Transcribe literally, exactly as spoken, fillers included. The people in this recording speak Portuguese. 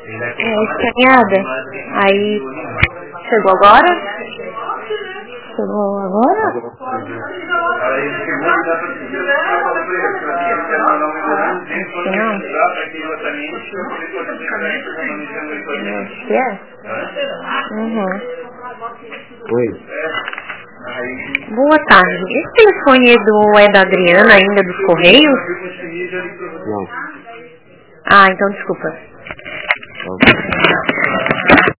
É, escaneada. Aí, chegou agora? Chegou agora? Não. Acho que é? Uhum. Oi. Boa tarde. Esse telefone é, do, é da Adriana ainda, dos Correios? Não. Ah, então desculpa. Tá.